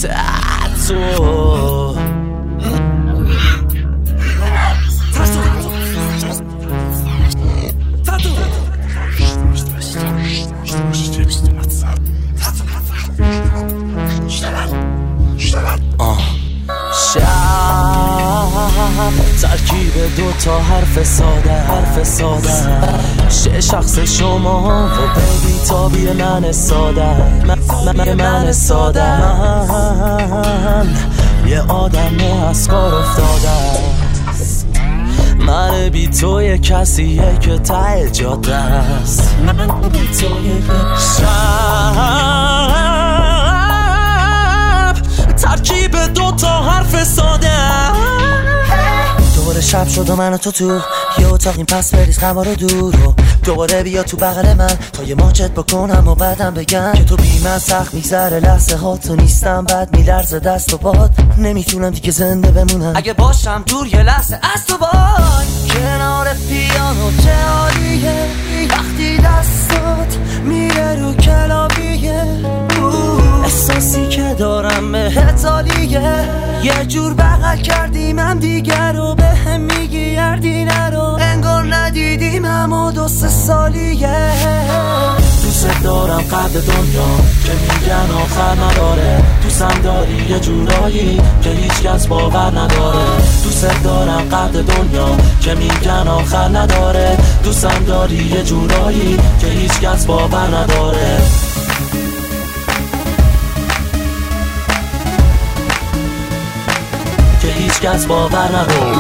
تاتو ترکیب دوتا حرف ساده شه شخص شما و بیبی تابی من ساده من ساده من یه آدم از کار افتاده من بی تو یه کسیه که ته جاده است من بی تو یه ترکیب دوتا حرف ساده دوباره شب شد و من و تو یه اتاقیم پس بریز غما رو دور و دوباره بیا تو بغل من تا یه ماچت بکنم و بعدم بگم که تو بی من سخت میگذره لحظه ها تو نیستم بعد میلرزه دست و باد نمیتونم دیگه زنده بمونم اگه باشم دور یه لحظه از تو باد کنار پیانو چه عالیه وقتی دستات میره رو کلابیه احساسی که دارم بهت عالیه یه جور بغل کردیم هم دیگر رو به هم میگی یردی نرو انگار ندیدیم همو 2-3 سالیه دوست دارم قد دنیا که میگن آخر نداره دوستم داری یه جورایی که هیچ کس باور نداره دوست دارم قد دنیا که میگن آخر نداره دوستم داری یه جورایی که هیچ کس باور نداره که هیچ کس باور نداره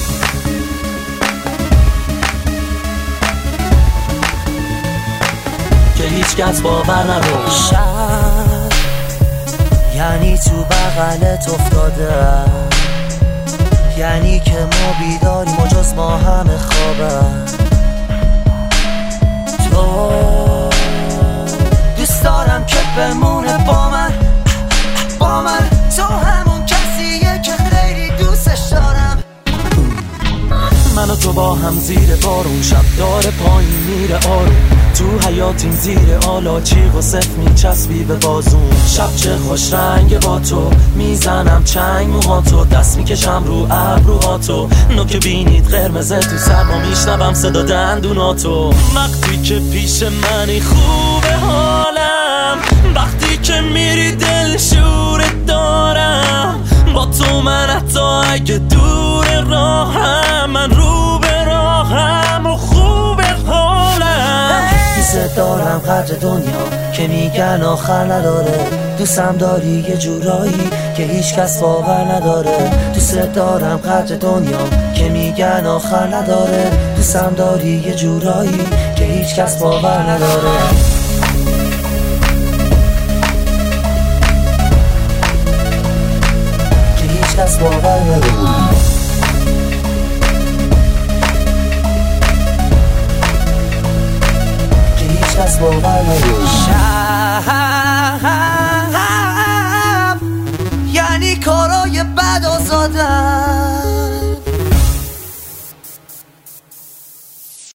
که هیچ کس باور نداره شب یعنی تو بغلت افتاده یعنی که ما بیداریم و جز ما همه خوابه تو دوست دارم که بمونه با من تو همون کسیه که خیلی دوستش دارم من و تو با هم زیر بارون شب داره پایین میره آروم تو حیاتیم زیر آلاچیق و صف میچسبی به بازون شب چه خوش رنگ با تو میزنم چنگ موهاتو دست میکشم رو ابروهاتو نوک بینید قرمزه تو سرما میشنوم صدا دندوناتو وقتی که پیش منی خوبه حالم وقتی که میری دل شورت دارم با تو من حتی اگه دور راهم من رو به راهم و خوبه حالم دوست دارم قدر دنیا که میگن آخر نداره دوستم داری یه جورایی که هیچ کس باور نداره دوست دارم قدر دنیا که میگن آخر نداره دوستم داری یه جورایی که هیچ کس باور نداره که هیچ کس باور نداره کس باور نداره شب یعنی کارای بد آزادم